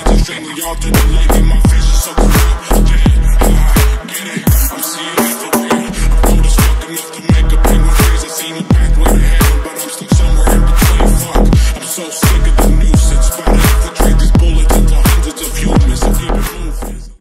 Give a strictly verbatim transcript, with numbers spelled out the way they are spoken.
to strangle y'all to the lady. My vision so clear. Yeah, I get it. I'm seeing it for real. I'm cold as fuck enough to make